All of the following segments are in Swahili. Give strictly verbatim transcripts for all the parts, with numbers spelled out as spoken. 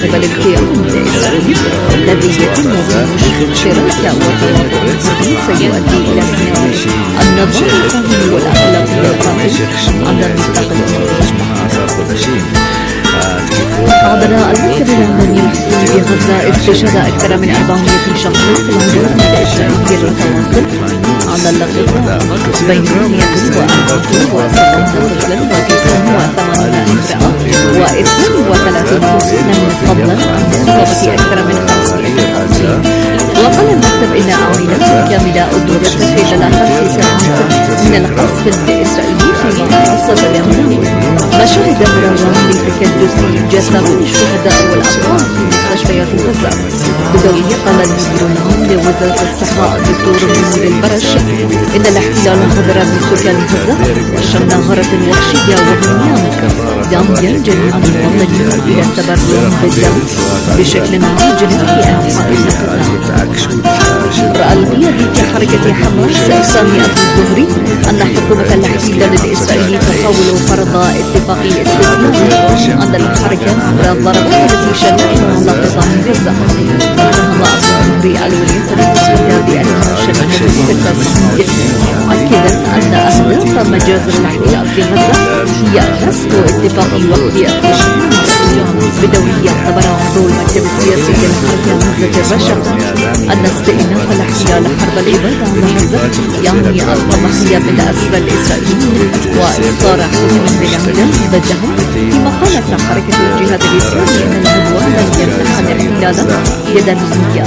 قبل الكيان الإسرائيلي الذي يتم به شراكة وتواطؤ سيؤدي إلى انهيار النظام القانوني والأخلاقي القائم على المنطقة الجنوبية. حضر المكتب العماني الحكومي بغزة استشهاد أكثر من أربعمائة شخص في الهجوم الإسرائيلي المتواصل على القطاع بين مئة وأربعة وسبعين طفلا وتسعة وثمانين امرأة واثنين وثلاثين طفلا فضلا عن إصابة أكثر من خمسمائة شخص. وقال المكتب إن عائلة كاملة أدركت في ثلاثة ساعات من القصف الإسرائيلي في محافظة اليمن. مشاهد مرارا لتكدس جثث الشهداء والأطفال في مستشفيات غزة. بدوية قال المدير العام لوزارة الصحة الدكتور منير البرش إن الاحتلال غدر بسكان غزة وشن غارة وحشية وبنيان داعيا جميع المواطنين إلى التبرع بالدم بشكل عاجل في أنحاء القطاع. رأى القيادي في حركة حماس سامي الظهري أن حكومة الاحتلال الإسرائيلي تحاول فرض اتفاقية استثنائي على الحركة عبر الضربات التي شنتها على قطاع غزة. اتهم الظهري الولايات المتحدة بأنها شنت استثنائية مؤكدا أن أهداف مجازر الاحتلال في غزة هي نسخ اتفاقي وقت بدورية. اعتبر عضو المكتب السياسي للحركة غزة الرشا أن استئناف الاحتلال حرب الإبادة على غزة يعني التضحية بالأسرى الإسرائيليين وإصدار حكم بالإعدام ضدهم. فيما قالت حركة الجهاد الإسلامي أن العدوان لن يمنح الاحتلال يدا نهائية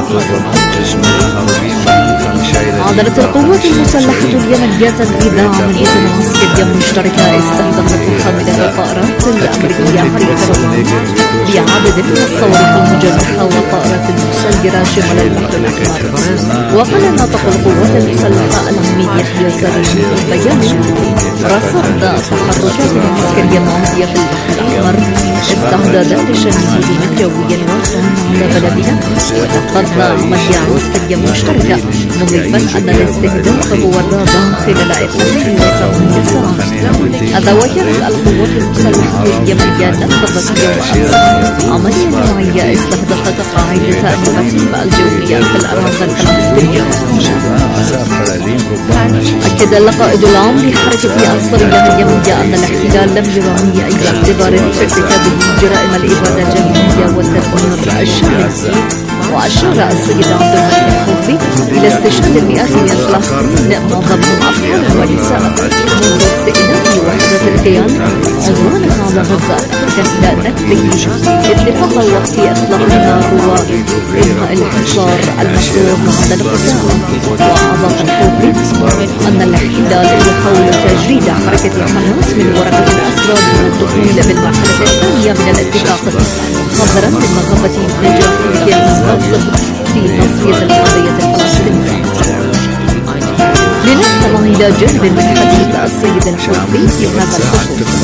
عضلت القوات المسلحة اليمنية تنفيذ عملية عسكرية مشتركة استهدفت حاملة طائرات الأمريكية حرية الرمال بعدد من الصواريخ المجرحة وطائرات مسيرة شمال البحر الأحمر. وقال ناطق القوات المسلحة العميد يحيى سري في بيان رصد تحركات عسكرية عملية في البحر الأحمر استعدادا لشن جويا واسعا على بلدنا وتقضى عملية عسكرية مشتركة مضيفا أن الاستهداف هو الرابع خلال اثنتين وسبعين ساعة. هذا وكانت القوات المسلحة اليمنية نفذت يوم أمس عملية نوعية استهدفت قاعدة النباتات الجوية في الأراضي الفلسطينية. أكد القائد العام لحركة أنصار الله اليمنية أن الاحتلال لم يراعي أي اعتبار في ارتكابه جرائم الإبادة الجماعية والتدمير الشامل. وأشار السيد عبد الملك الحوثي إلى استشهاد المئات من الفلسطينيين معظمهم أطفال ونساء منذ استئناف وحدة الكيان عدوانها على غزة إلى نكبه اتفاق وقت إطلاق النار وإنهاء الحصار المشروع على القطاع. وأضاف الحوثي أن الاحتلال يحاول تجريد حركة حماس من ورقة الأسرى والدخول بالمرحلة الثانية من الاتفاق نظرا لمخافة نجاح الكيان الغاصب في تصفية القضية الفلسطينية. لنستمع إلى جانب من حديث السيد الحوثي في هذا الخصوص.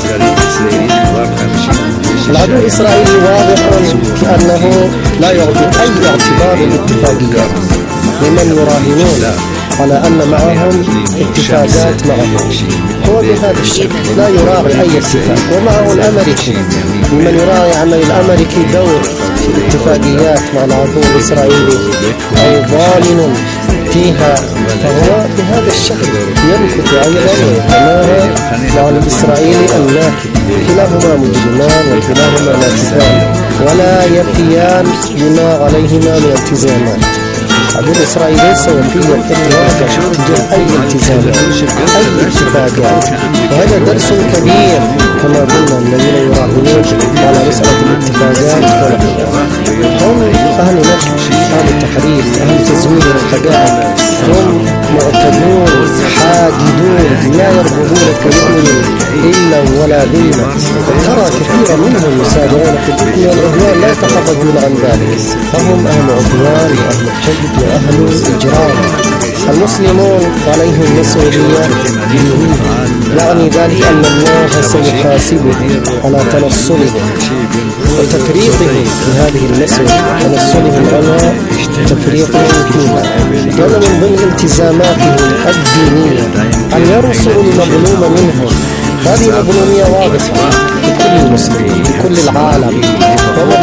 العدو الإسرائيلي واضح أنه لا يعطي أي اعتبار للاتفاقيات لمن يراهنون على أن معهم اتفاقات معهم. هو بهذا الشكل لا يراعي أي اتفاق. ومعه الأمريكي لمن يراعي أن الأمريكي دور في الاتفاقيات مع العدو الإسرائيلي أو ضامن فيها، فهو بهذا الشكل يمكث أيضا ويتماهى مع الإسرائيلي الناكب. كلاهما مجرمان وكلاهما ناكبان ولا يفيان بما عليهما من التزامات. العدو الإسرائيلي ليس وفيا إطلاقا تجاه أي التزامات أي اتفاقات. وهذا درس كبير كما قلنا الذين يراهنون على مسألة الاتفاقات هم أهل نكب، أهل التحرير، أهل تزوير الحقائق، هم معتدون حاجدون لا يرغبون كمؤمن إلا ولا ذمة. ترى كثيرا منهم يسارعون في الإثم والعدوان لا يتحرجون عن ذلك، فهم أهل عدوان وأهل حقد وأهل إجرام. المسلمون عليهم مسؤولية، يعني ذلك أن الله سيحاسبه على تنصلهم وتفريطهم في هذه المسؤولية، تنصلهم على تفريطهم فيها. كان من ضمن التزاماتهم الدينية أن ينصروا المظلوم منهم. هذه مظلومية واضحة لكل المسلمين لكل العالم،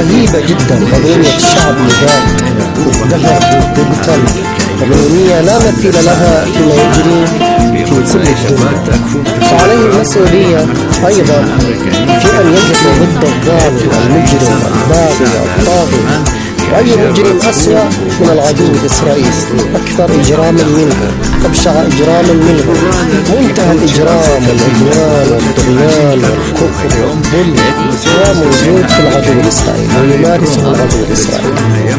عجيبة جدا. مدنية الشعب نضال ازدهر وابتل، مدنية لا مثيل لها فيما يجري في كل الدنيا. وعليه المسؤولية أيضا في أن يقف ضد الظالم المجرم الباغي الطاغي، وأي مجرم أسوأ من العدو الإسرائيلي، أكثر إجراما منه، أبشع إجراما منه، منتهى الإجرام والعدوان والطغيان والكفر والظلم هو موجود في العدو الإسرائيلي ويمارسه العدو الإسرائيلي.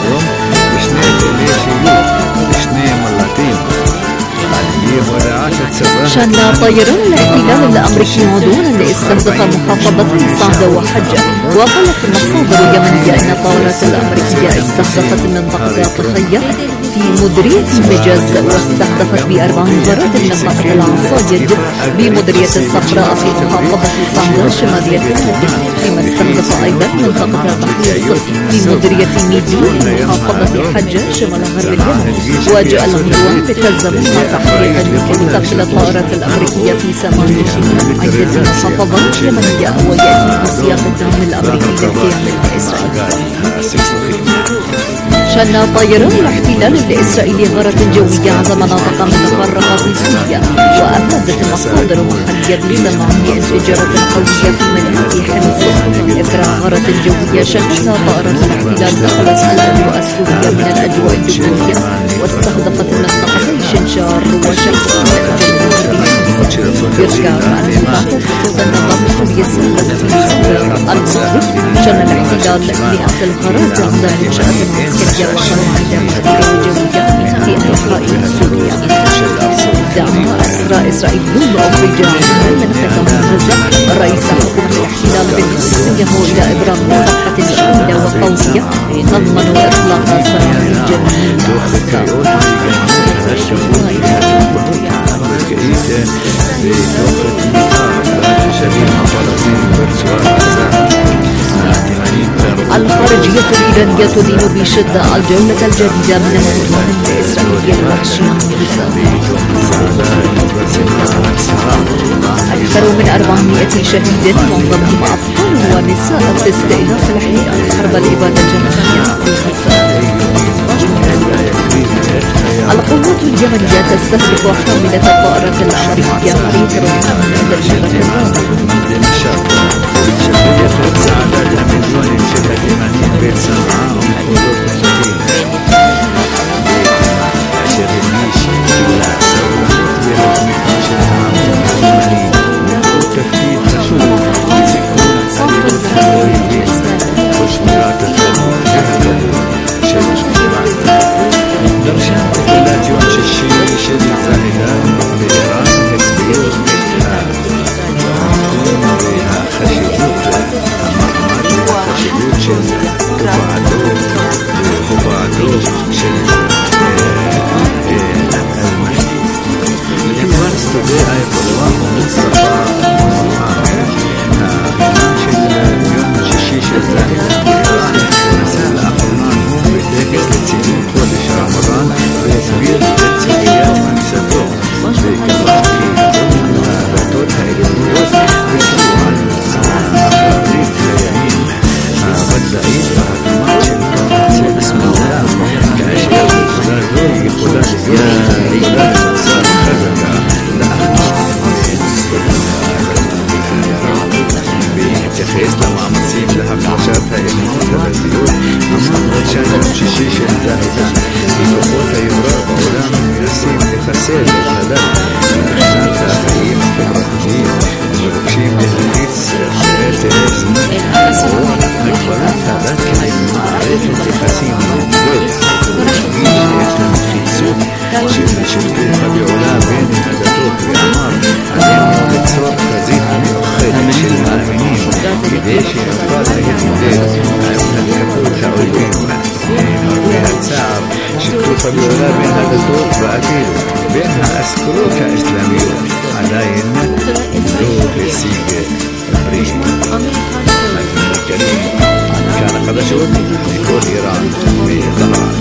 شن طيران الاحتلال الأمريكي عدوانا لاستهداف محافظتي صعدة وحجة. وقالت المصادر اليمنية أن الطائرات الأمريكية استهدفت منطقة تخيم في مديرية مجاز، واستهدفت بأربع مبارات منطقة العصايد بمديرية الصفراء في محافظة صعدة شمالية النجف، فيما استهدف أيضا منطقة تحيص في مديرية ميديو في محافظة حجة شمال غرب اليمن. وجاء العدوان بتزامن تحقيق تقتل الطائرات الأمريكية في ثمانية من عدة محافظات يمنية، ويأتي في سياق الدعم الأمريكي للكيان الإسرائيلي. شن طيران الاحتلال الإسرائيلي غارة جوية على مناطق متفرقة في سوريا، وأفادت المصادر محلية بثمانية انفجارات قوية في مدينة حمص إثر غارة جوية شنتها طائرات الاحتلال دخلت الأجواء السورية من الأجواء الجوية، واستهدفت منطقتي شنشار وشمس يرجع عن بعث خطوط النظام السوري السابق الماضي. شن الاحتلال مئات الغارات عند منشآت عسكرية وصواريخ جوية في أنحاء سوريا. دعم أسرى إسرائيليون أفريقيا من قطاع غزة. رئيس حكومة الاحتلال بالفلسطيني هو إبراهيم صفحة شاملة وقوية تضمن إطلاق سراح جميع الأسرى. الخارجية الإيرانية تدين بشدة الجولة الجديدة من العدوان الإسرائيلي الوحشي. أكثر من أربعمائة شهيد معظمهم أطفال ونساء في استئناف الحرب حرب الإبادة الجماعية في غزة. القوات اليمنية تستهدف حاملة الطائرات الأمريكية في تركيا للمرة فبيقولها بأنها دكتور بأكيد بأنها أسكروكا إسلامية عداين دور سيجة بريد الكريم كان قد شوت يكون إيران بظهران.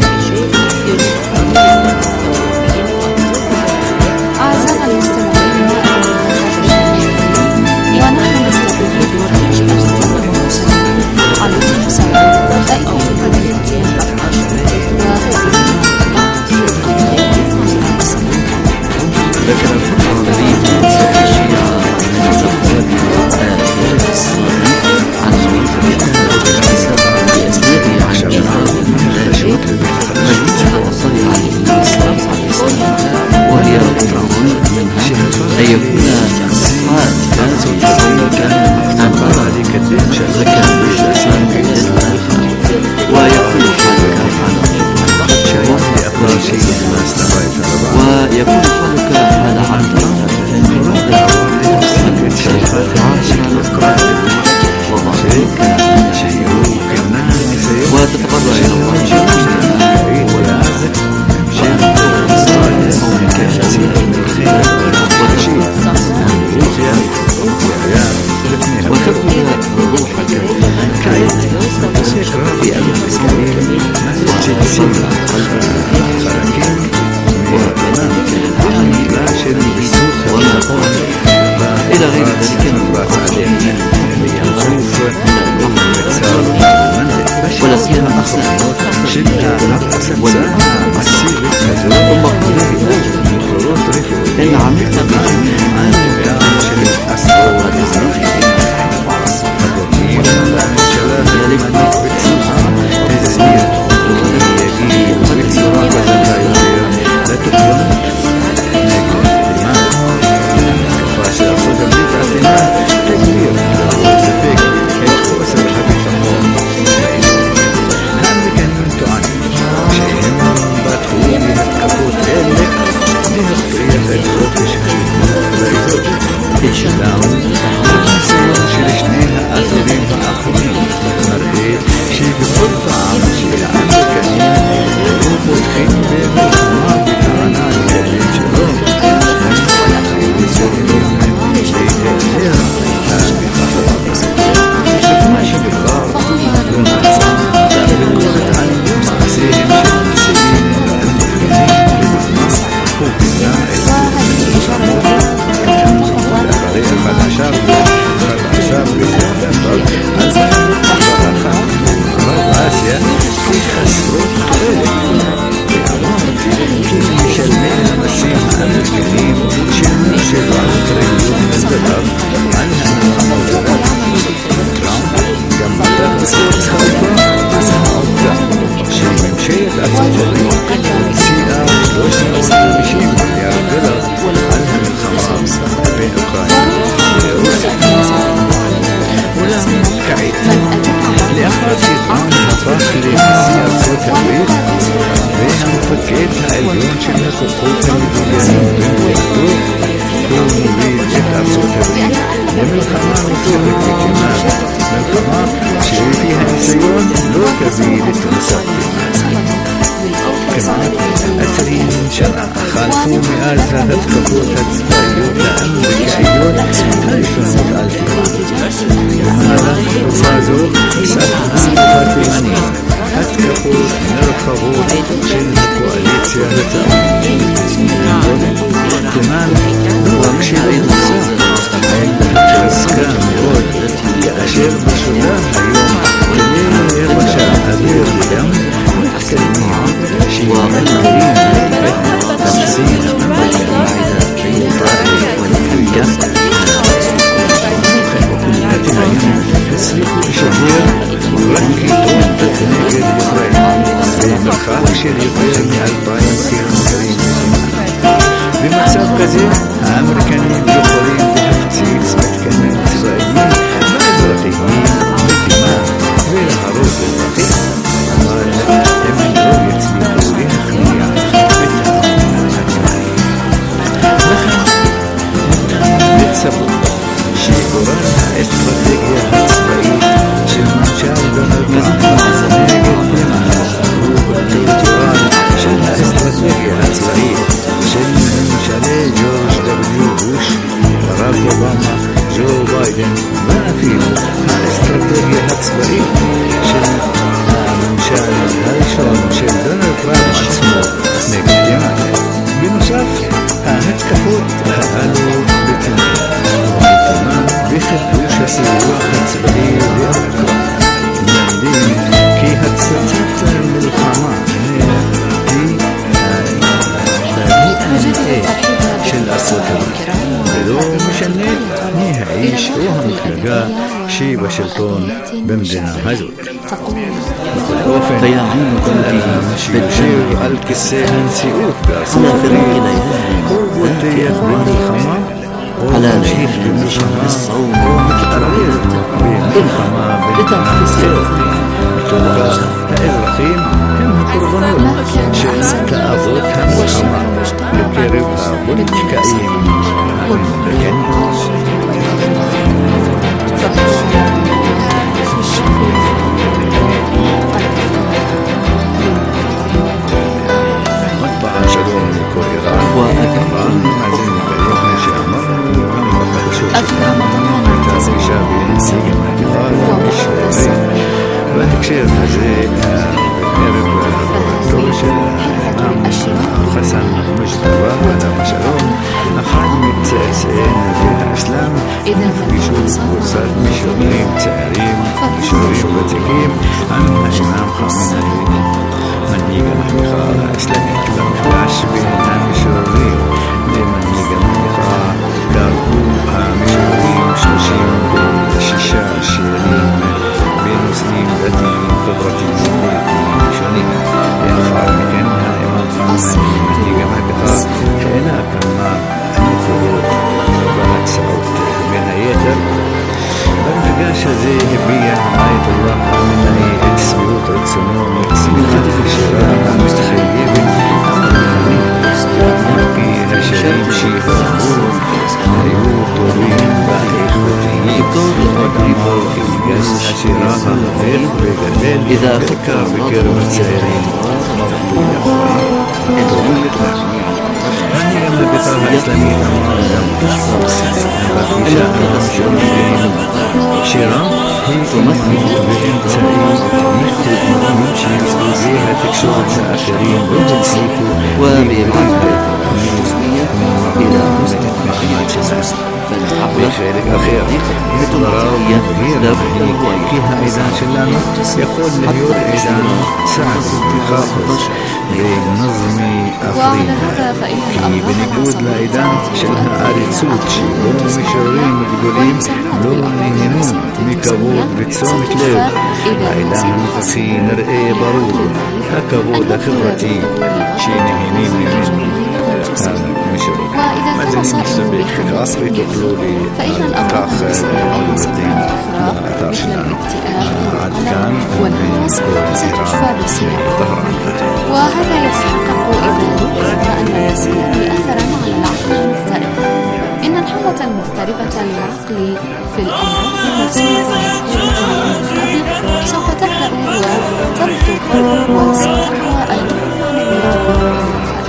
أعزائنا المستمعين ونحن نستضيف دور أرسلنا ومرسلين على האחרונות של ההפצצה המסיבית הזאת ממקורות רפואיים על גבם של עשרות אזרחים. הגורמים בממשלה למנוע בצורה תזהיר ויגיעו בצורה חזקה יותר לתוקפנות נגד איראן. המתקפה של ארצות הברית על איראן תגביר ללא ספק את חוסר הביטחון באזור. האמריקנים טוענים שהם פתחו בהתקפות אלה להכריח את חופש הביטוי באזור. תשלם הניסיון של שני העשורים האחרונים מראה שבכל פעם שהאמריקנים היו פותחים במלחמה בטענה לקדם שלום, הם מסוגלים להיעדר הביטחון. בסופו של דבר במעצר והביקורת על מעשיהם של נשיאים אמריקנים לדוגמה הובלה את אחרי החדשה וחדשה בספטמבר אלפיים ואחת מערב אסיה כחסרות תועלת ואמר כי משלמי המסים האמריקנים שילמו שבעה טריליון דולר על המלחמה טראמפ גם פתח בצורת חריפה על העובדה שממשלת ארצות הברית הוציאה שלוש מאות וחמישים מיליארד דולר על המלחמה בין אוקראינה לרוסיה. אולם כעת לאחר שטראמפ הפך לנשיא ארצות הברית והמפקד העליון של הכוחות המדיניים במדינתו, הוא מוביל את ארצות הברית למלחמה נוספת וכמעט מלחמה שלפי הניסיון לא תביא לתבוסה כמעט. כמעט עשרים שנה חלפו מאז ההתקפות הצבאיות האמריקאיות הראשונות על איראן. במהלך תקופה זו ספגה איראן התקפות נרחבות של הקואליציה הצבאית. תימן לא רק שהתנסה התרסקה מאוד כאשר בשולה היום כלי יבשה אוויר וים מתקדמים שמאתגרים את תמסים אמריקאים התנאים הצליחו לשחרר רקטות נגד ישראל במרחק של יותר מאלפיים קילומטרים. במצב כזה האמריקנים יכולים להפציץ מתקנים צבאיים ואזרחיים בתימן ולהרוס אזרחים, אבל הם לא יצליחו להכניע את העמים. לכן לצפות שגורל האסטרטגיה הצבאית של ממשל דונלד טראמפ נגד איראן הוא בטריטוריאל של האסטרטגיה הצבאית של ממשלי ג'ורג' דאבליו בוש, ברק אובמה, ג'ו ביידן ואפילו האסטרטגיה הצבאית של הממשל הראשון של דונלד טראמפ עצמו נגד איראן. בנוסף, ההתקפות הללו בתימן וחידוש הסיוע הצבאי בעיראק מלמדים כי הצצת מלחמה היא של ארצות הברית, ולא משנה מי האיש או המפלגה שהיא בשלטון במדינה הזאת. בכל אופן, כל אדם שיושב על כיסא הנשיאות בארצות הברית הוא בוטח במלחמה או ממשיך במלחמה או מתערב במלחמה במדינה אחרת. בתוכה האזרחים הם הקורבנות של תאוות המלחמה בקרב הפוליטיקאים האמריקנים. מטבע שלום לכל איראן וכמובן מאזין לקיים שאמרנו גם בחדשות שלנו הייתה פגישה בין נציג המדינה לישראל. בהקשר הזה בערב הופעתו של האימאם חסן מושתבא עליו השלום, אחד מצאצאי נביא האסלאם, נפגישו קבוצת משוררים צעירים, משוררים ותיקים عنها إمام خامنئي منهيجا محمخاء إسلامية لو عشبينها مشورين لمنهيجا محمخاء كاركوها مشورين شوشين بالشيشة الشيرين بين مسلمين ذاتي قدرتي زميتي شونين ينفع مكانها إمام خامنئي منهيجا محمخاء كأنها كما أنفروا بلد سعود بينها يتر بنفقاشة زي هبية عايد الله خامنئي اكسبيوت اكسنون اكسبيوت الشراء مستخيب أمرني فيها شريم شيخ أبوه أيوه طويل بقى إخوتي وقريبه إنجاز أشراها غير بقلبين إذا فكر بكرة سائرين ربي أخوي طويل أني أمد بطالة إسلامية أمار الأمر في شأن شؤون شيران هي تمثل بإنتاج يكتب يمشي بها تكسر الآخرين والجنسية وبإبعادها المسلمية إلى مستقبل بخيرك الخير مقدرة غير كيها إذا شلانه يقول لهيور إذا ساعد انتخابه بنظم أفريقيا كي بنقود لإذا شلها آري تسوتشي ومشورين بقولين لون ينون ميكابود بتسومك ليو إذا نفسي نرئي برود هكابود خبرتي شين هنين من مشروع وإذا تفصلوا بحمل فإن الأمراض النفسية الدين مثل الاكتئاب والقلق والنقص ستشفى بالصيام وهذا يتحقق إذا ذكر أن النسيان يأثر مع العقل المضطرب. إن الحالة المضطربة للعقل في الأمراض النفسية التي سوف تبدأ وتبدو وستقوى المعنوية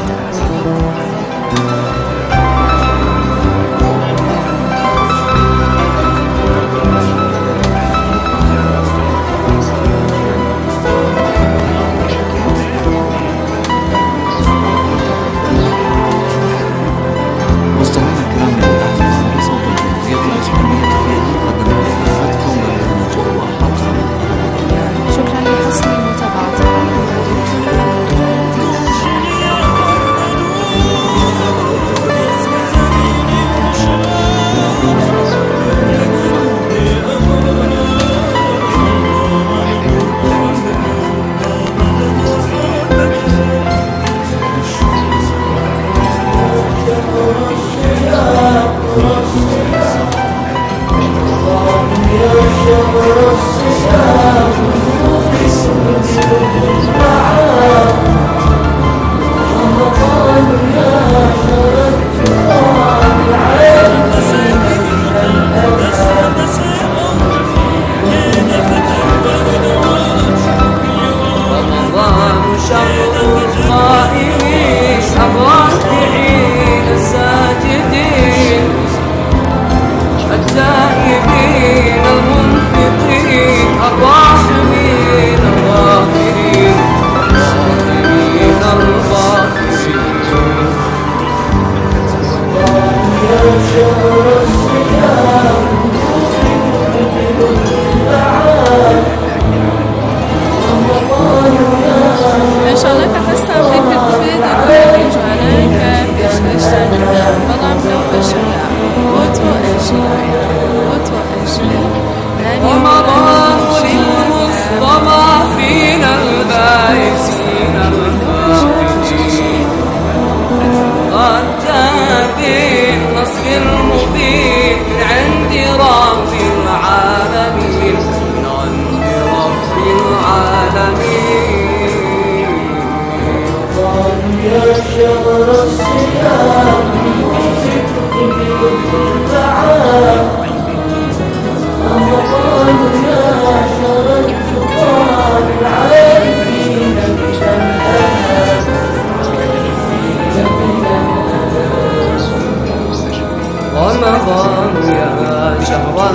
رمضان يا شهر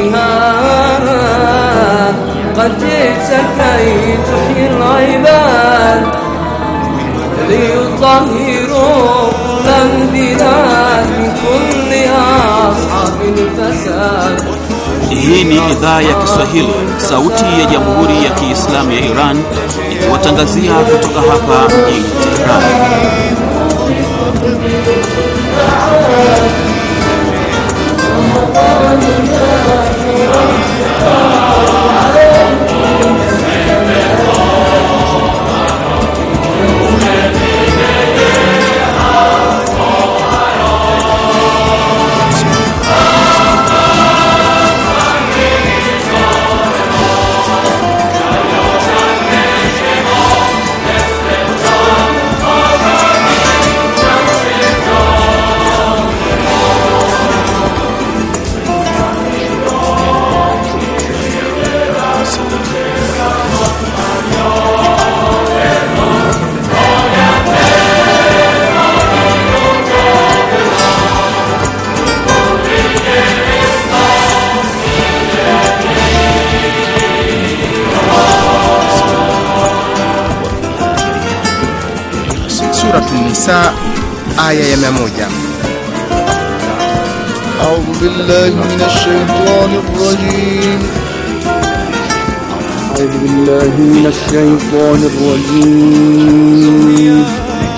الجهاد قد جئت كي تحيي العباد ليطهروا البلاد من كل أصحاب الفساد Hii ni idhaa ya Kiswahili, sauti ya Jamhuri ya Kiislamu ya Iran, ikiwatangazia kutoka hapa mjini Tehran. Nisa aya ya mia moja. A'udhu billahi minash shaitanir rajim. A'udhu billahi minash shaitanir rajim.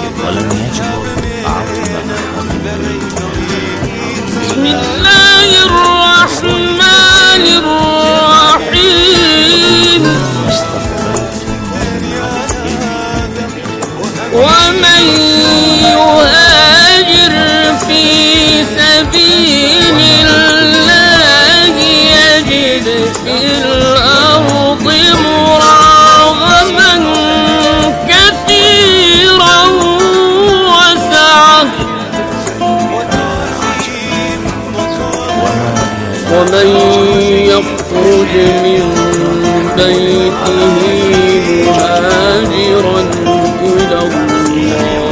Bismillahir rahmanir rahim. ومن يهاجر في سبيل الله يجد في الأرض مراغما كثيرا وسعة ومن يخرج من بيته مهاجرا إلى الله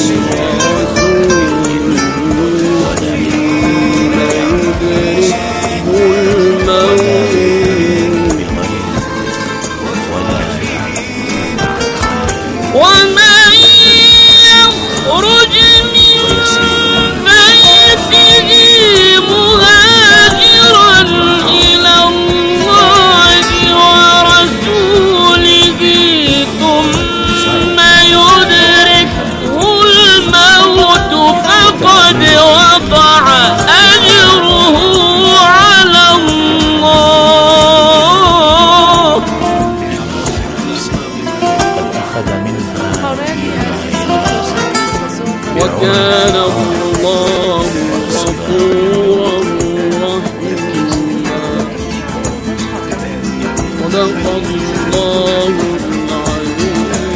وكان الله غفورا رحيما. صدق الله العلي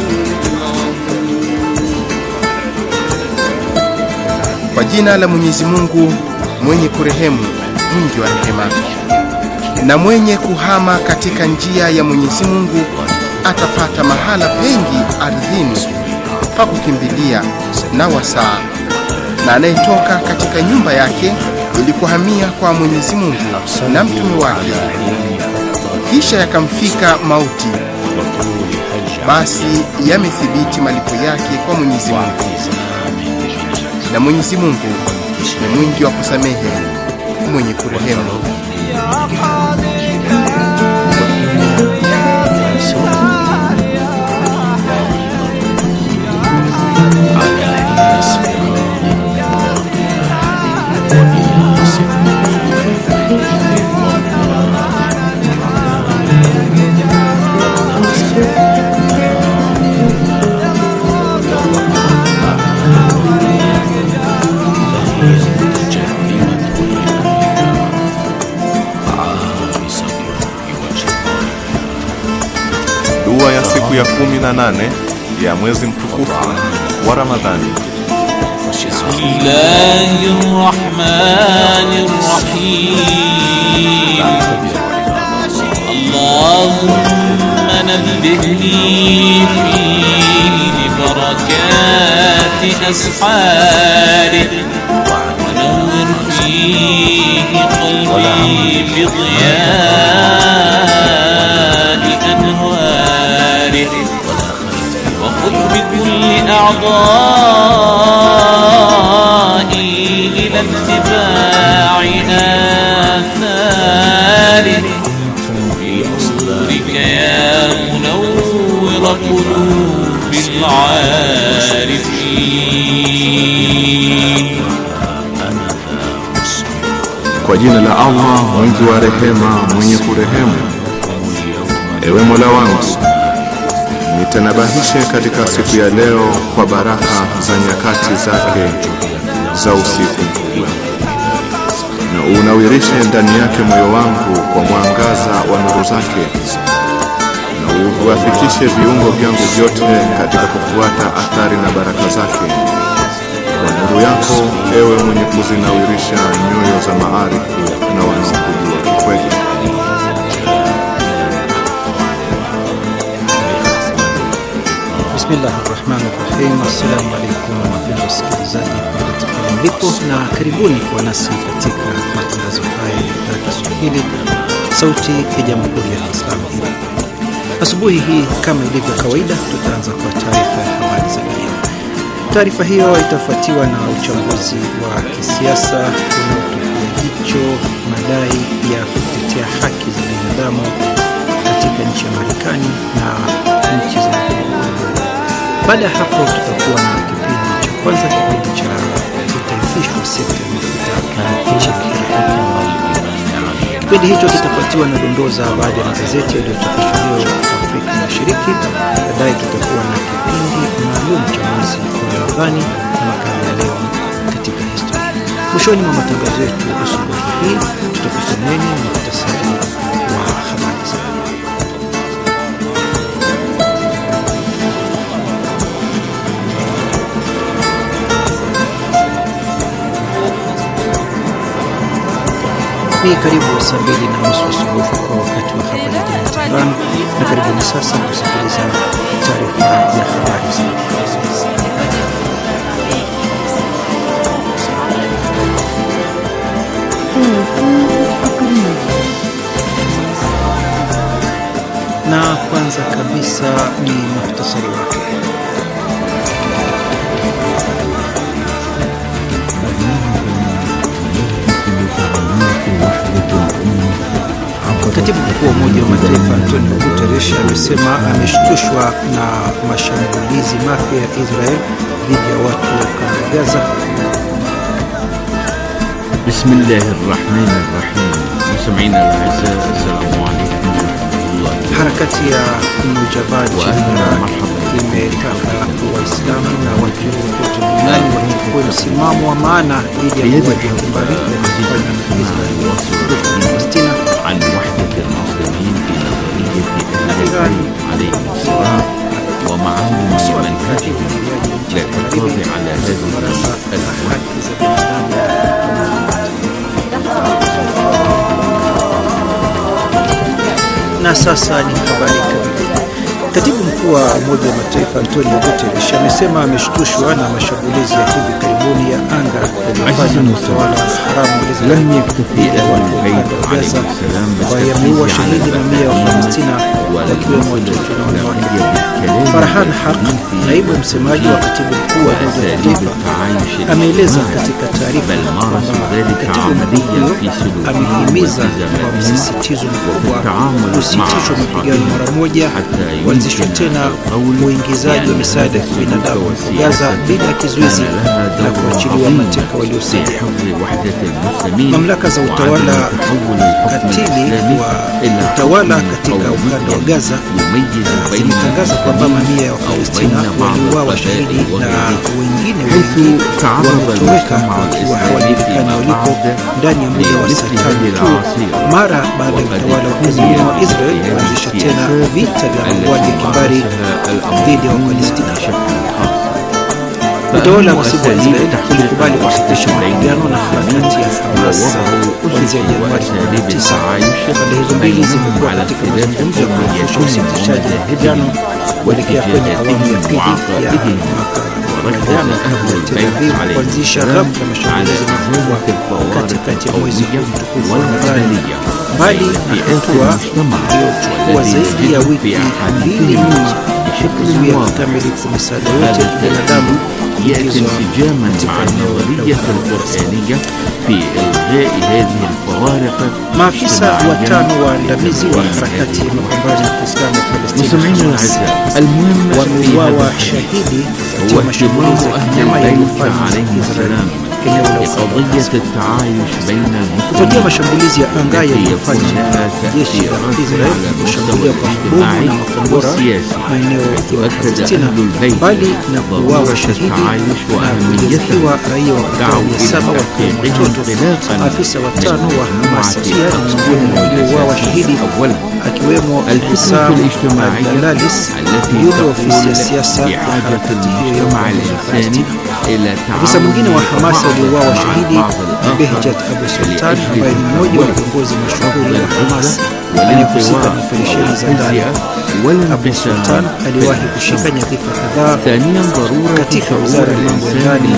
العظيم. Kwa jina la Mwenyezi Mungu mwenye kurehemu, mwingi wa rehema. Na mwenye kuhama katika njia ya Mwenyezi Mungu atapata mahala pengi ardhini pa kukimbilia na wasaa, na anayetoka katika nyumba yake ili kuhamia kwa Mwenyezi Mungu na mtume wake, kisha yakamfika mauti, basi yamethibiti malipo yake kwa Mwenyezi Mungu, na Mwenyezi Mungu ni mwingi wa kusamehe, mwenye kurehemu. Dua ya siku ya kumi na nane ya mwezi mtukufu wa Ramadhani. Bismillahirrahmanirrahim. Allahumma nabbihni fi barakati ashari wa nawwir fihi qalbi bi dhiya'i anwari wa khudh bi kulli a'dha'i ila ittiba'i athari نورك يا منور قلوب العارفين. Kwa jina la Allah mwingi wa rehema mwenye kurehemu. Ewe Mola wangu, nitanabahishe katika siku ya leo kwa baraka za nyakati zake za usiku, na unawirishe ndani yake moyo wangu kwa mwangaza wa nuru zake, na uwafikishe viungo vyangu vyote katika kufuata athari na baraka zake kwa nuru yako, ewe mwenye kuzinawirisha nyoyo za maarifu na wanaokujua kikweli. Bismillahirrahmanirrahim. Assalamu alaykum wapenzi wasikilizaji popote pale mlipo, na karibuni kwa nasi katika matangazo haya ya idhaa ya Kiswahili sauti ya Jamhuri ya Kiislamu Iran. Asubuhi hii kama ilivyo kawaida, tutaanza kwa taarifa ya habari za dunia. Taarifa hiyo itafuatiwa na uchambuzi wa kisiasa unaotupia jicho madai ya kutetea haki za binadamu katika nchi ya Marekani na nchi za Baada ya hapo tutakuwa na kipindi cha kwanza, kipindi cha kutaifishwa sekta ya mafuta nchini Iran. Kipindi hicho kitafuatiwa na dondoo za baadhi ya magazeti yaliyochapishwa leo Afrika Mashariki. Baadaye tutakuwa na kipindi maalum cha mwezi wa Ramadhani na makala ya leo katika historia. Mwishoni mwa matangazo yetu asubuhi hii tutakusomeni muhtasari wa habari za dunia. Ni karibu saa mbili na nusu asubuhi kwa wakati wa hapa jijini Tehran, na karibuni sasa kusikiliza taarifa ya habari za na kwanza kabisa ni muhtasari wake. Katibu mkuu wa Umoja wa Mataifa Antonio Guterres amesema ameshtushwa na mashambulizi mapya ya Israel dhidi ya watu wa ukanda wa Gaza. Bismillahirrahmanirrahim. Msamiina al-azza, assalamu alaykum wa rahmatullah. Harakati ya Nujabat imetaka Waislamu na watu wote duniani wachukue msimamo wa maana dhidi ya mauaji ya kimbari yanayofanywa na Israel dhidi ya Palestina. عن وحدة المسلمين في نظرية أهل البيت عليهم السلام ومعهم منهجهم للحفاظ على هذه الأحوال. Na sasa ni habari kamili. Katibu mkuu wa Umoja wa Mataifa Antonio Guterres amesema ameshtushwa na mashambulizi ya hivi karibuni ya anga yaliyofanywa na utawala wa haramu wa Israel dhidi ya watu wa ukanda wa Gaza, ambayo yameua shahidi mamia ya Wapalestina wakiwemo watoto na wanawake. Farhan Haq, naibu msemaji wa katibu mkuu wa Umoja wa Mataifa, ameeleza katika taarifa kwamba katibu mkuu huyo amehimiza kwa msisitizo mkubwa kusitishwa mapigano mara moja, kuanzishwa tena uingizaji wa misaada ya kibinadamu kwa Gaza bila ya kizuizi na kuachiliwa mateka waliosalia. Mamlaka za utawala katili wa utawala katika ukanda wa Gaza zilitangaza kwamba mamia ya Wapalestina waliuawa shahidi na wengine wengi wametoweka wakiwa hawajulikani walipo ndani ya muda wa saa tano tu mara baada ya utawala wa kizayuni wa Israel kuanzisha tena vita vya mauaji ya kimbari dhidi ya Wapalestina. Utawala wa Israel ulikubali kusitisha mapigano na harakati ya Hamas kuanzia Januari kumi na tisa. Pande hizo mbili zimekuwa katika mazungumzo ya kurejesha usitishaji mapigano kuelekea kwenye awamu ya pili ya makubaliano kabla ya Tel Aviv kuanzisha ghafla mashambulizi makubwa katikati ya mwezi huu mtukufu wa Ramadhani, mbali na hatua iliyochukua zaidi ya wiki mbili nyuma kuzuia kikamilifu misaada yote ya kibinadamu يأتي انسجاما مع النظرية القرآنية في إلغاء هذه الفوارق. maafisa watano waandamizi wa harakati ya mapambano ya Kiislamu Palestina wameuawa shahidi katika mashambulizi ya kinyama yaliyofanywa na Israeli eneo la قضية التعايش بين kufuatia mashambulizi ya anga yaliyofanywa na jeshi la Israeli kushambulia kwa mabomu na makombora maeneo ya Palestina, bali na kuuawa shahidi na kujeruhiwa raia wapatao mia saba wakiwemo watoto. Afisa watano wa Hamas pia ni miongoni mwa waliouawa shahidi, akiwemo Hissam al-Dalalis, mjumbe wa ofisi ya siasa ya harakati hiyo ya ukombozi wa Palestina. Afisa mwingine wa Hamas aliyeuawa shahidi ni Behjat Abu Sultan, ambaye ni mmoja wa viongozi mashuhuri wa Hamas anayehusika na operesheni za ndani. Abu Sultan aliwahi kushika nyadhifa kadhaa katika wizara ya mambo ya ndani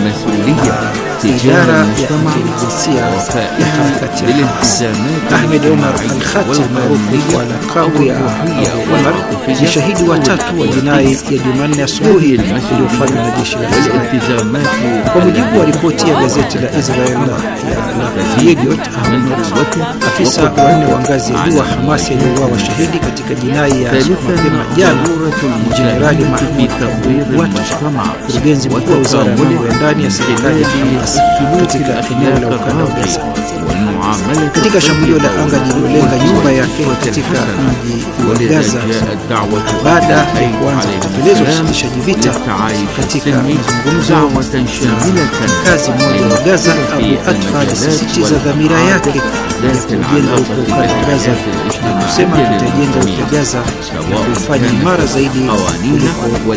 na idara ya intelijensia ya harakati ya Hamas. Ahmed Omar al-Khatim, maarufu kwa lakabu ya Abu Omar, ni shahidi wa tatu wa jinai ya Jumanne asubuhi iliyofanywa na jeshi la Israeli. Kwa mujibu wa ripoti ya gazeti la Israel la Yediot Ahronot, afisa wanne wa ngazi ya juu wa Hamas aliuawa shahidi katika jinai ya mapema jana ni Jenerali Mahmoud Abu Watu, mkurugenzi mkuu wa wizara ya mambo ya ndani ya serikali ya Hamas katika eneo la ukanda wa Gaza, katika shambulio la anga lililolenga nyumba yake katika mji wa Gaza baada ya kuanza kutekelezwa usitishaji vita. Katika mazungumzo na mfanyakazi mmoja wa Gaza, Abu Atfa alisisitiza dhamira yake ya kujenga upya ukanda wa Gaza na kusema tutajenga upya Gaza na kuifanya imara zaidi kuliko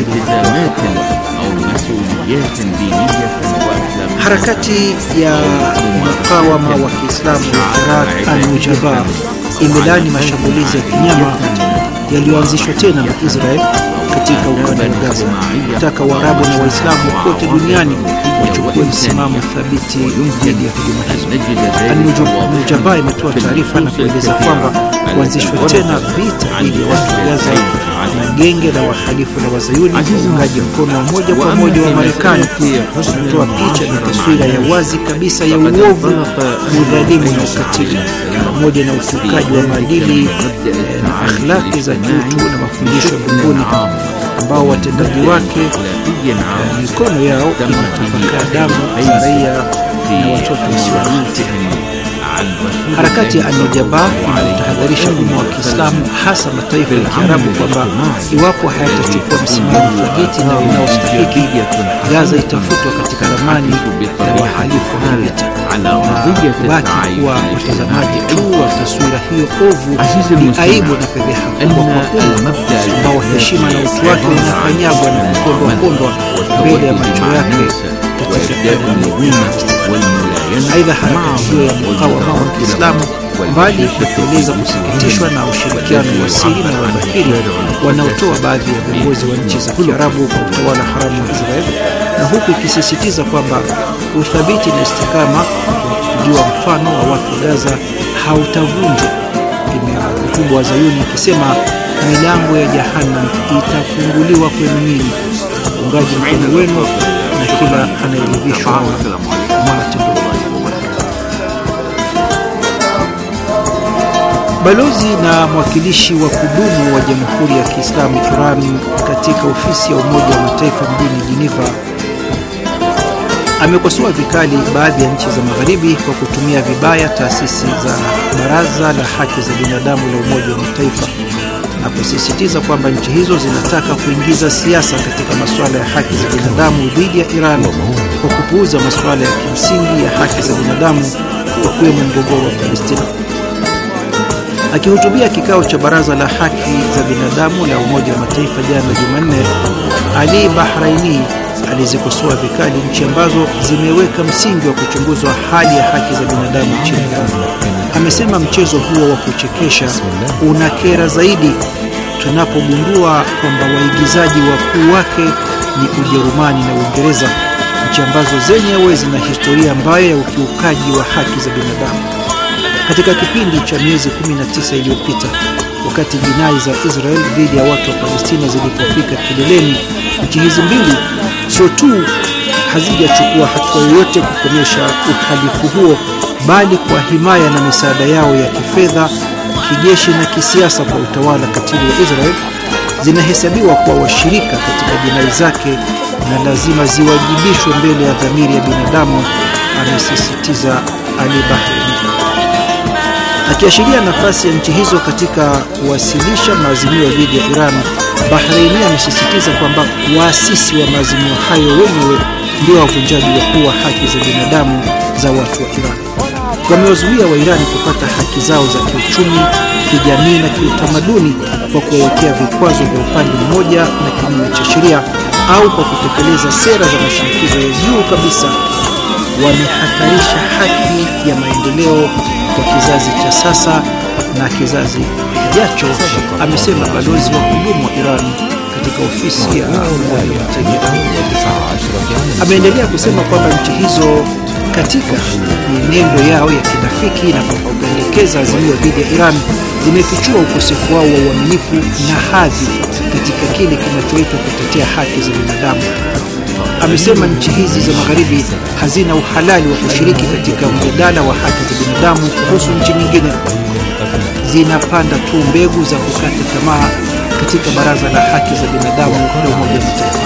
harakati ya mukawama wa Kiislamu Iraq al-Mujaba imelani mashambulizi ya kinyama yaliyoanzishwa tena na Israel katika ukanda wa Gaza, kutaka Waarabu na Waislamu kote duniani wachukue msimamo thabiti dhidi ya hujuma hizo. Al-Mujaba imetoa taarifa na kueleza kwamba kuanzishwa tena vita dhidi ya watu wa Gaza na genge la wahalifu la Wazayuni kwa uungaji mkono wa moja kwa moja wa Marekani kutoa picha na taswira ya wazi kabisa ya uovu, udhalimu na ukatili, pamoja na ukiukaji wa maadili na akhlaki za kiutu na mafundisho ya mbinguni ambao watendaji wake mikono yao inatapakaa damu za raia na watoto wasio na hatia. Harakati ya Al-Mujaba inatahadharisha umma wa Kiislamu, hasa mataifa ya Kiarabu, kwamba iwapo hayatachukua msimamo thabiti na unaostahiki, Gaza itafutwa katika ramani ya wahalifu wa vita na kubaki kuwa watazamaji tu wa taswira hiyo ovu. Ni aibu na fedheha kubwa kwa umma ambao heshima na utu wake unakanyagwa na kupondwa mbele ya macho yake katika ardhi. Aidha, harakati hiyo ya mukawama wa Kiislamu, mbali ya kueleza kusikitishwa na ushirikiano wa siri na wabahiri wanaotoa baadhi ya viongozi wa nchi za Kiarabu kwa utawala haramu wa Israeli, na huku ikisisitiza kwamba uthabiti na istikama wa kujua mfano wa watu wa Gaza hautavunjwa, imewahutubu Wazayuni ikisema milango ya Jahannam itafunguliwa kwenu nyinyi, uungaji mkono wenu na kila anayeridhishwa na matendo. Balozi na mwakilishi wa kudumu wa Jamhuri ya Kiislamu Iran katika ofisi ya Umoja wa Mataifa mjini Geneva amekosoa vikali baadhi ya nchi za Magharibi kwa kutumia vibaya taasisi za Baraza la Haki za Binadamu la Umoja wa Mataifa na kusisitiza kwamba nchi hizo zinataka kuingiza siasa katika masuala ya haki za binadamu dhidi ya Iran kwa kupuuza masuala ya kimsingi ya haki za binadamu, ikiwemo mgogoro wa Palestina. Akihutubia kikao cha Baraza la Haki za Binadamu la Umoja wa Mataifa jana Jumanne, Ali Bahraini alizikosoa vikali nchi ambazo zimeweka msingi wa kuchunguzwa hali ya haki za binadamu nchini Iran. Amesema mchezo huo wa kuchekesha unakera zaidi tunapogundua kwamba waigizaji wakuu wake ni Ujerumani na Uingereza, nchi ambazo zenyewe zina historia mbaya ya ukiukaji wa haki za binadamu. Katika kipindi cha miezi kumi na tisa iliyopita, wakati jinai za Israel dhidi ya watu wa Palestina zilipofika kileleni, nchi hizi mbili sio tu hazijachukua hatua yoyote kukomesha uhalifu huo, bali kwa himaya na misaada yao ya kifedha, kijeshi na kisiasa kwa utawala katili wa Israel, zinahesabiwa kuwa washirika katika jinai zake na lazima ziwajibishwe mbele ya dhamiri ya binadamu, amesisitiza Ali Bahreini. Akiashiria nafasi ya nchi hizo katika kuwasilisha maazimio dhidi ya Iran, Bahreini amesisitiza kwamba waasisi wa maazimio hayo wenyewe ndio wavunjaji wakuu wa haki za binadamu za watu wa Iran. Wamewazuia wa Iran kupata haki zao za kiuchumi, kijamii na kiutamaduni kwa kuwawekea vikwazo vya upande mmoja na kinyume cha sheria au kwa kutekeleza sera za mashinikizo ya juu kabisa. Wamehatarisha haki ya maendeleo kwa kizazi cha sasa na kizazi kijacho, amesema balozi wa kudumu wa Iran katika ofisi ya Umoja wa Mataifa. Ameendelea kusema kwamba nchi hizo katika mienendo yao ya kinafiki na kwa kupendekeza azimio dhidi ya Iran zimefichua ukosefu wao wa uaminifu na hadhi katika kile kinachoitwa kutetea haki za binadamu. Amesema nchi hizi za magharibi hazina uhalali wa kushiriki katika mjadala wa haki za binadamu kuhusu nchi nyingine. Zinapanda tu mbegu za kukata tamaa katika Baraza la Haki za Binadamu la Umoja wa Mataifa.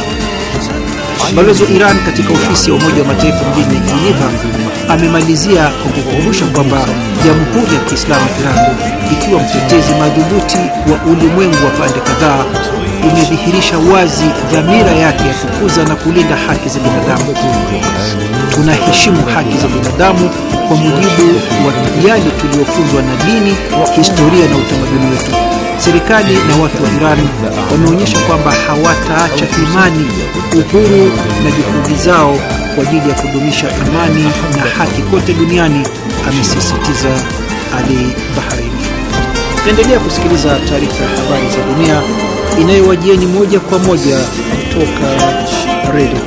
Balozi wa Iran katika ofisi ya Umoja wa Mataifa mjini Geneva amemalizia kwa kukumbusha kwamba Jamhuri ya Kiislamu ya Iran, ikiwa mtetezi madhubuti wa ulimwengu wa pande kadhaa, imedhihirisha wazi dhamira yake ya kukuza na kulinda haki za binadamu. Tunaheshimu haki za binadamu kwa mujibu wa yale tuliofunzwa na dini, historia na utamaduni wetu. Serikali na watu wa Iran wameonyesha kwamba hawataacha imani, uhuru na juhudi zao kwa ajili ya kudumisha amani na haki kote duniani, amesisitiza Ali Bahreini. Tunaendelea kusikiliza taarifa ya habari za dunia inayowajieni moja kwa moja kutoka Radio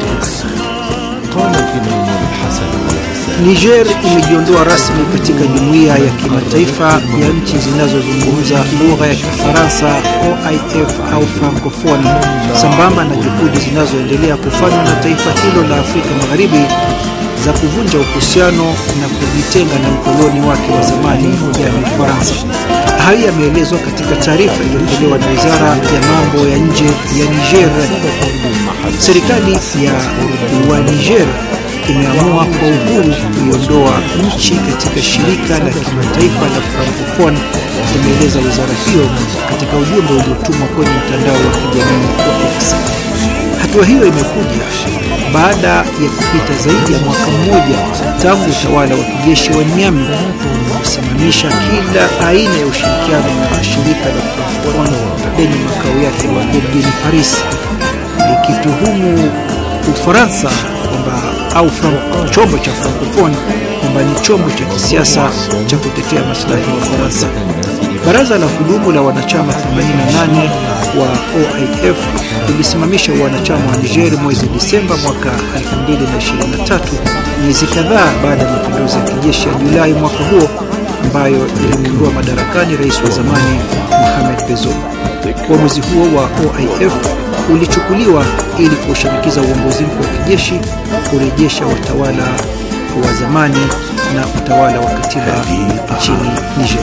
Niger imejiondoa rasmi katika jumuiya ya kimataifa ya nchi zinazozungumza lugha ya Kifaransa O I F au Francophone, sambamba na juhudi zinazoendelea kufanywa na taifa hilo la Afrika Magharibi za kuvunja uhusiano na kujitenga na mkoloni wake wa zamani, yaani Ufaransa. Hayo yameelezwa katika taarifa iliyotolewa na Wizara ya Mambo ya Nje ya Niger. Serikali ya wa Niger imeamua kwa uhuru kuiondoa nchi katika shirika la kimataifa la Francophone, imeeleza wizara hiyo katika ujumbe uliotumwa kwenye mtandao wa kijamii wa X. Hatua hiyo imekuja baada ya kupita zaidi ya mwaka mmoja tangu utawala wa kijeshi wa Niamey kusimamisha kila aina ya ushirikiano na shirika la Francophone lenye makao yake mjini Paris, likituhumu Ufaransa kwamba au chombo cha Francophone kwamba ni chombo cha kisiasa cha kutetea maslahi ya Ufaransa. Baraza la kudumu la wanachama themanini na nane wa O I F lilisimamisha wanachama wa Niger mwezi Disemba mwaka elfu mbili na ishirini na tatu, miezi kadhaa baada ya mapinduzi ya kijeshi ya Julai mwaka huo ambayo ilimuondoa madarakani rais wa zamani Mohamed Bazoum. Uamuzi huo wa O I F ulichukuliwa ili kushinikiza uongozi mpya wa kijeshi kurejesha watawala wa zamani na utawala wa katiba nchini Niger.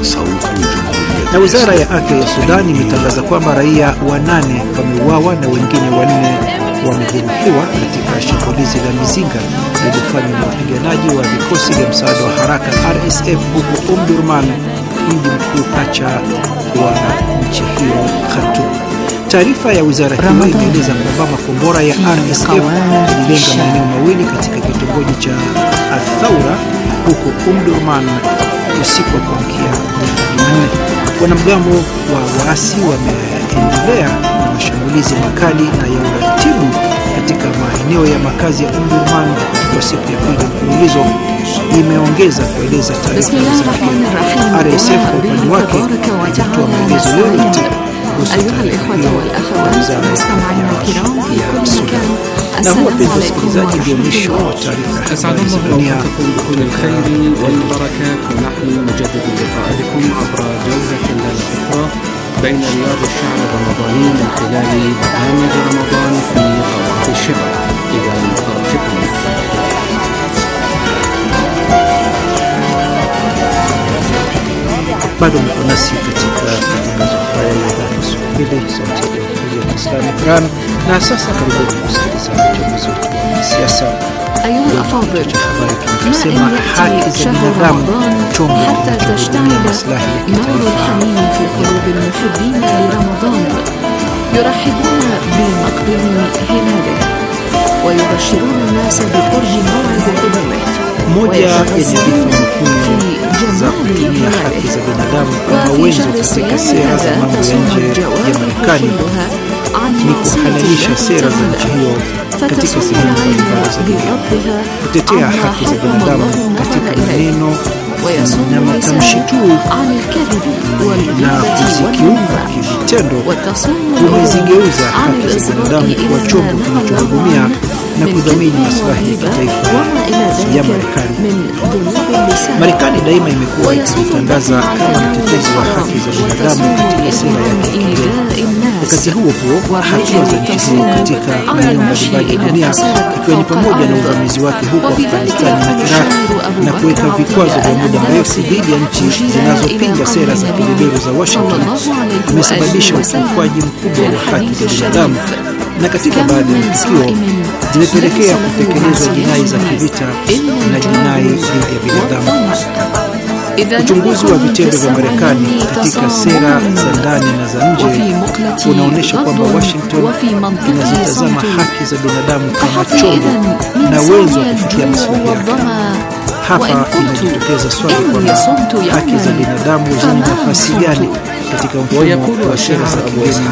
Na wizara ya afya ya Sudan imetangaza kwamba raia wanane wameuawa na wengine wanne wamejeruhiwa katika shambulizi la mizinga lililofanywa na wapiganaji wa vikosi vya msaada wa haraka R S F huko Omdurman, mji mkuu pacha wa nchi hiyo Khartoum. Taarifa ya wizara hiyo imeeleza kwamba makombora ya R S F yalilenga maeneo mawili katika kitongoji cha Athaura huko Omdurman usiku wa kuamkia Jumanne. Wanamgambo wa waasi wameendelea na mashambulizi makali na ya uratibu katika maeneo ya makazi ya Omdurman kwa siku ya pili mfululizo, imeongeza kueleza taarifa ya wizara hiyo. R S F kwa upande wake ilitoa maelezo yoyote kuhusu أيها الإخوة والأخوات مستمعينا الكرام في كل مكان، السلام عليكم ورحمة الله. أسعد الله أوقاتكم بكل الخير والبركات، ونحن نجدد اللقاء بكم عبر جولة لنا أخرى بين رياض الشعر الرمضاني من خلال برنامج رمضان في طرف الشبع. إذا رافقنا. bado mko nasi katika matangazo haya ya idhaa ya Kiswahili sauti ya Jamhuri ya Kiislamu ya Iran. Na sasa karibuni kusikiliza uchambuzi wetu wa kisiasa. أيها الأفاضل، tunasema haki za binadamu chombo kinachohudumia maslahi ya نور الحنين في قلوب المحبين لرمضان، يرحبون بمقدم هلاله ويبشرون الناس بقرب موعد قدومه. moja ya nyadhifa muhimu za kutumia haki za binadamu kama wenzo katika sera za mambo ya nje ya Marekani ni kuhalalisha sera za nchi hiyo katika sehemu mbalimbali za dunia, kutetea haki za binadamu katika maneno na matamshi tu na kuzikiuka kivitendo kumezigeuza haki za binadamu kuwa chombo kinachohudumia na kudhamini maslahi ya kitaifa ya Marekani. Marekani daima imekuwa ikitangaza kama mtetezi wa haki za binadamu katika sera yake ya kigeni. Wakati huo huo, hatua za nchi hiyo katika maeneo mbalimbali ya dunia, ikiwa ni pamoja na uvamizi wake huko Afghanistan na Iraq na kuweka vikwazo vya muda mrefu dhidi ya nchi zinazopinga sera za kibeberu za Washington, imesababisha ukiukwaji mkubwa wa haki za binadamu, na katika baadhi ya matukio zimepelekea kutekelezwa jinai za kivita na jinai dhidi ya binadamu. Uchunguzi wa vitendo vya Marekani katika sera za ndani na za nje unaonyesha kwamba Washington inazitazama haki za binadamu kama chombo na wenzo wa kufikia maslahi yake. Hapa inajitokeza swali kwamba haki za binadamu zina nafasi gani katika mfumo wa sera za kigeni.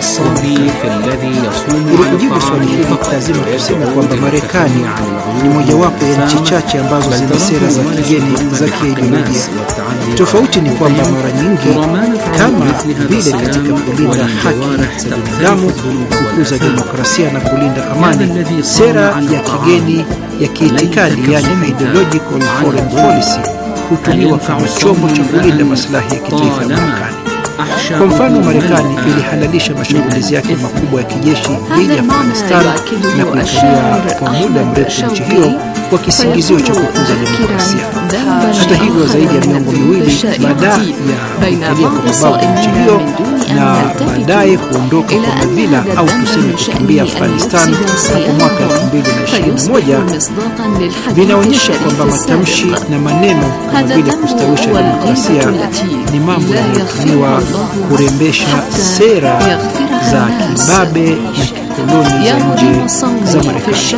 Ili kujibu swali hili, lazima tuseme kwamba Marekani ni mojawapo ya nchi chache ambazo zina sera za kigeni za kiideolojia. Tofauti ni kwamba mara nyingi, kama vile katika kulinda haki za binadamu, kukuza demokrasia na kulinda amani, sera ya kigeni ya kiitikadi, yani ideological foreign policy, hutumiwa kama chombo cha kulinda maslahi ya kitaifa ya Marekani. Kwa mfano, Marekani ilihalalisha mashambulizi yake makubwa ya kijeshi dhidi ya Afghanistan na kuikalia kwa muda mrefu nchi hiyo kwa kisingizio cha kukuza demokrasia. Hata hivyo, zaidi ya miongo miwili baada ya kuikalia kwa mabavu nchi hiyo na baadaye kuondoka kwa madhila au tuseme kukimbia Afghanistan hapo mwaka elfu mbili na ishirini na moja, vinaonyesha kwamba matamshi na maneno kama vile kustawisha demokrasia ni mambo yanayotumiwa kurembesha sera za kibabe na kikoloni za nje za Marekani.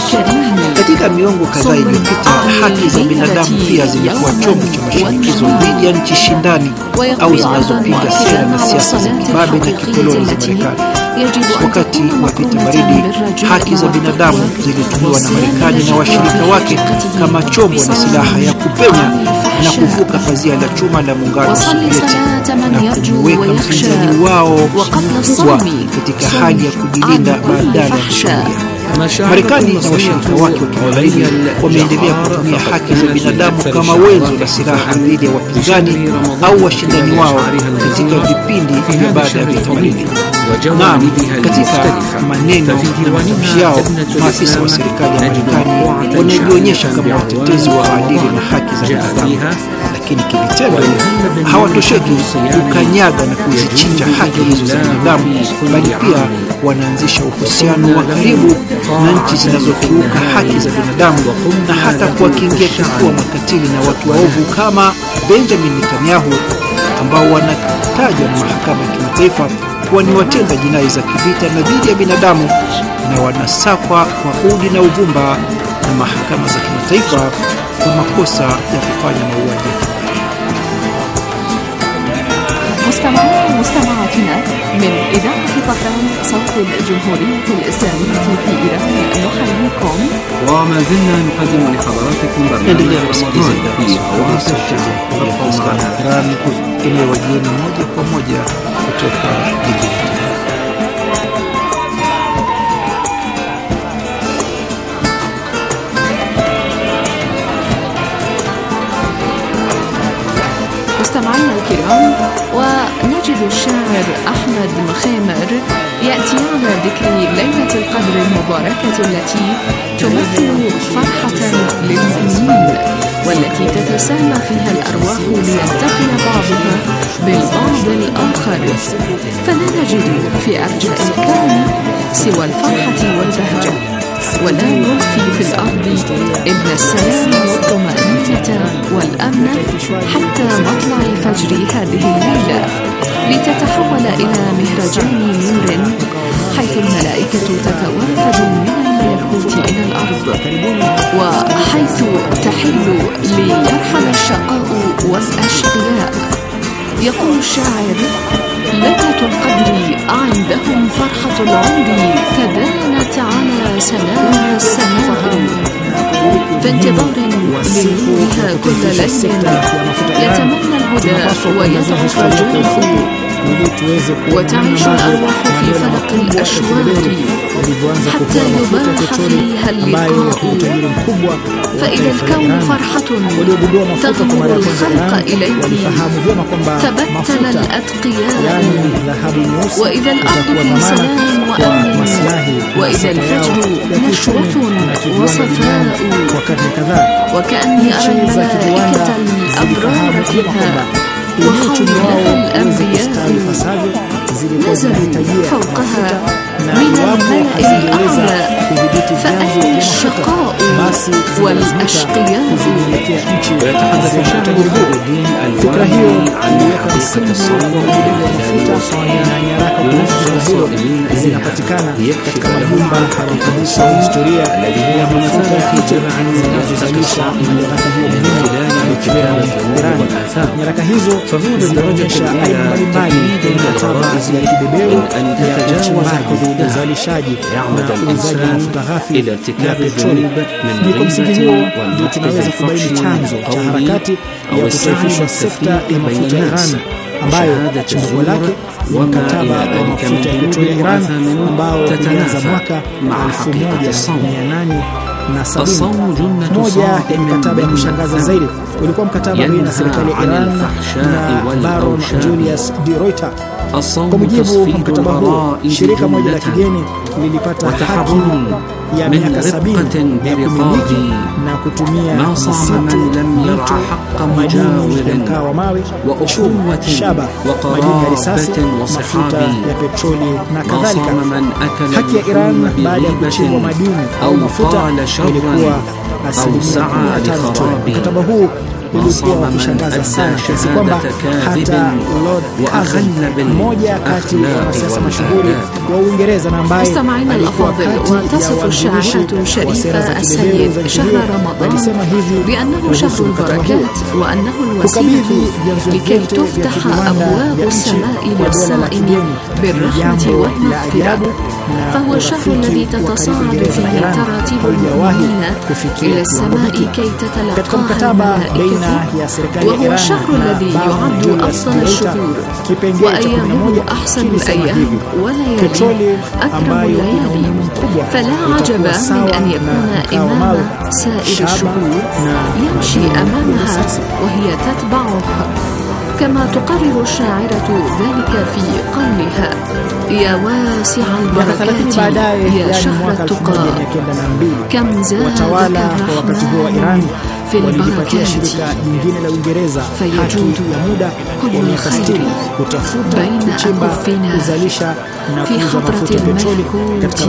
Katika miongo kadhaa iliyopita, haki za binadamu pia zimekuwa chombo cha mashinikizo dhidi ya nchi shindani au zinazopinga sera na siasa za kibabe na kikoloni za Marekani. Wakati wa vita baridi, haki za binadamu zilitumiwa na Marekani na washirika wake kama chombo na silaha ya kupenya na kuvuka pazia la chuma la muungano wa Sovieti na kumweka mpinzani wao mkubwa katika hali ya kujilinda badala ya kushambulia. Marekani na washirika wake wa kimagharibi wameendelea kutumia haki za binadamu kama wenzo la silaha dhidi ya wapinzani au washindani wao katika vipindi vya baada ya vita baridi. Naam, katika maneno na matamshi yao, maafisa wa serikali ya Marekani wanajionyesha kama watetezi wa maadili na haki za binadamu, lakini kivitendo hawatosheki kukanyaga na kuzichinja haki hizo za binadamu, bali pia wanaanzisha uhusiano wa karibu na nchi zinazokiuka haki za binadamu na hata kuwakingia kifua makatili na watu waovu kama Benjamin Netanyahu, ambao wanatajwa na mahakama ya kimataifa kuwa ni watenda jinai za kivita na dhidi ya binadamu na wanasakwa kwa udi na uvumba na mahakama za kimataifa kwa makosa ya kufanya mauaji. مستمعينا ومستمعاتنا من إذاعة طهران صوت الجمهورية الإسلامية في إيران، نحييكم وما زلنا نقدم لحضراتكم برنامج رمضان في أواصر Iran inayowajieni moja kwa moja kutoka jijini Tehran. مستمعينا الكرام، ونجد الشاعر أحمد مخامر يأتي على ذكر ليلة القدر المباركة التي تمثل فرحة للمؤمنين، والتي تتسامى فيها الأرواح ليلتقي بعضها بالبعض الآخر، فلا نجد في أرجاء الكون سوى الفرحة والبهجة، ولا نلقي في الأرض إلا السلام والطمأنينة والأمن حتى مطلع فجر هذه الليلة، لتتحول إلى مهرجان نور، حيث الملائكة تتوافد من الملكوت إلى الأرض، وحيث تحل ليرحل الشقاء والأشقياء. يقول الشاعر: ليلة القدر عندهم فرحة العمر، تدانت على سلامها السماء، في انتظار لنورها كل ليل يتمنى الهدى ويدعو الرجاء، وتعيش الأرواح في فلق الأشواق حتى يباح فيها اللقاء، فإذا الكون فرحة تغمر الخلق إليه تبتل الأتقياء، وإذا الأرض في سلام وأمن، وإذا الفجر نشوة وصفاء، وكأني أرى الملائكة الأبرار فيها وحولها الأنبياء نزلوا فوقها من الملأ الأعلى، فأين الشقاء والأشقياء؟ Fikra hiyo aliweka msingi wa mafuta na nyaraka kuhusu hilo zinapatikana katika majumba ya makumbusho ya historia ya mafuta ya hijra zinazozalisha nyaraka hiyo muhimu ikiwemo Iran. Nyaraka hizo zinaonyesha aina mbalimbali ya mikataba ya kibeberu ya uchimbaji, uzalishaji na uuzaji wa mafuta ghafi ya petroli. Ni kwa msingi huo ndio tunaweza kubaini chanzo cha harakati ya kutaifishwa sekta ya mafuta ya Iran, ambayo chimbuko lake ni mkataba wa mafuta ya petroli ya Iran ambao ulianza mwaka elfu moja mia nane na sabini. Moja ya mikataba ya kushangaza zaidi ulikuwa mkataba baina ya serikali ya Iran na Baron Julius de Ruyter. Kwa mujibu wa mkataba huu, shirika moja la kigeni lilipata haki ya miaka sabini ya kumiliki na kutumia misitu, mito, madini ya mkaa wa mawe, chuma, shaba, madini ya risasi, mafuta ya petroli na kadhalika. Haki ya Iran baada ya kuchimbwa madini au mafuta ilikuwa asilimia kumi na tano tu. Mkataba huu ulikuwa kushangaza sana kiasi kwamba hata Lord Curzon, mmoja kati ya wanasiasa mashuhuri wa Uingereza na ambaye alikuwa kati ya waanzilishi wa sera za kibeberu za شهر رمضان بأنه شهر البركات وأنه الوسيلة لكي تفتح أبواب السماء للصائم بالرحمة والمغفرة، فهو الشهر الذي تتصاعد فيه تراتيب المؤمنين إلى السماء كي تتلقاها الملائكة، وهو الشهر الذي يعد أفضل الشهور، وأيامه أحسن الأيام ولياليه أكرم الليالي، فلا عجب من أن يكون إمام سائر الشهور يمشي أمامها وهي تتبعه، كما تقرر الشاعرة ذلك في قولها: يا واسع البركات يا شهر التقى، كم زادك الرحمن في البركات، فيجود كل خير بين أكفنا في حضرة الملكوت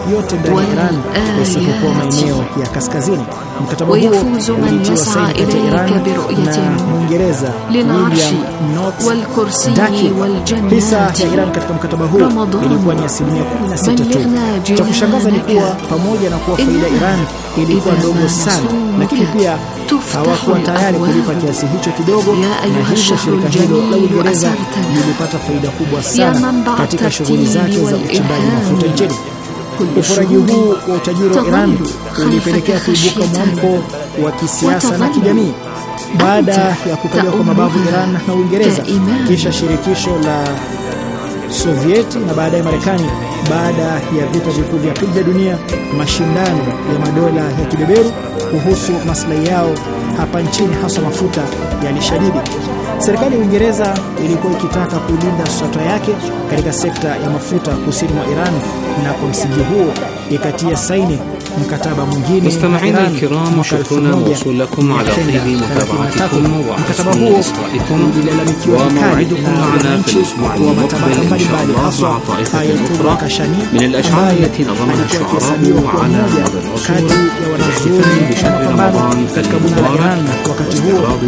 والآيات، ويفوز من يسعى إليك برؤية للعرش والكرسي والجنات. رمضان بلغنا جنانك إنك إذا hawakuwa tayari kulipa kiasi hicho kidogo, na hivyo shirika hilo la Uingereza lilipata faida kubwa sana katika shughuli zake za uchimbaji mafuta nchini. Uporaji huu wa utajiri wa Iran ulipelekea kuibuka mwamko wa kisiasa na kijamii. Baada ya kukaliwa kwa mabavu Iran na Uingereza, kisha shirikisho la Sovieti na baadaye Marekani baada ya vita vikuu vya pili vya dunia, mashindano ya madola ya kibeberu kuhusu maslahi yao hapa nchini hasa mafuta yalishadidi. Serikali ya Uingereza ilikuwa ikitaka kulinda swata yake katika sekta ya mafuta kusini mwa Iran, na kwa msingi huo ikatia saini mkataba mwingine. مستمعينا الكرام شكرنا موصول لكم على طيب متابعتكم وحسن إصغائكم وموعدكم معنا في الأسبوع المقبل إن شاء الله مع طائفة أخرى من الأشعار التي نظمها الشعراء على مدى العصور احتفالا بشهر رمضان المبارك واستعراض